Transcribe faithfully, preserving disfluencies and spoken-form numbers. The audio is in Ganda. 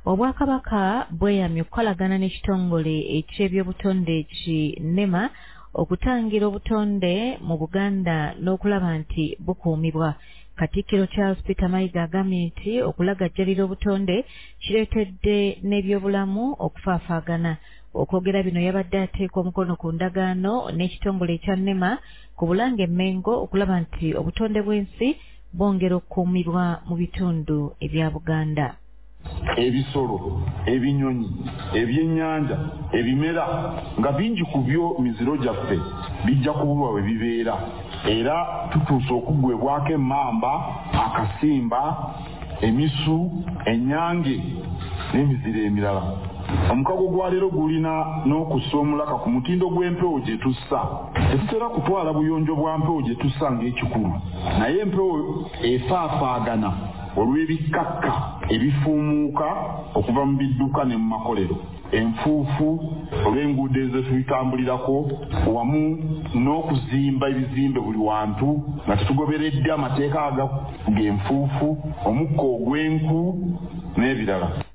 Obwakabaka bweyamye okukolagana n'ekitongole eky'ebyobutonde ki NEMA okutangira obutonde mu Buganda n'okulaba nti bukuumibwa. Katikkiro Charles Peter Mayiga agambye nti okulagajjalira obutonde kireetedde n'ebyobulamu okufaafaagana. Okwogera bino yabadde ateeka omukono ku ndagaano n'ekitongole ekya NEMA ku Bulange Mmengo okulaba nti obutonde bw'ensi bwongera okukuumibwa mu bitundu ebya Buganda. Ebisolo, ebinyonyi, ebyennyanja, ebimera nga bingi ku byo miziro gyaffe bijja kubulwa we bibeera, era tutuuse okuggwebwako emmamba, akasimba, emisu, ennyange n'emiziro emirala. Omukago gwa leero gulina n'okussa omulaka ku mutindo gw'empewo gye tussa. Tetutera kutwala buyonjo bwa mpewo gye tussa ng'ekikulu, naye empewo efaafaagana olw'ebikakka ebifuumuuka okuva mu bidduka ne mu makolero, enfuufu olw'enguudo ezo tuyitambulirako, wamu n'okuzimba ebizimbe buli wantu nga tetugoberedde amateeka ag'enfuufu, omukka ogw'enku n'ebirala.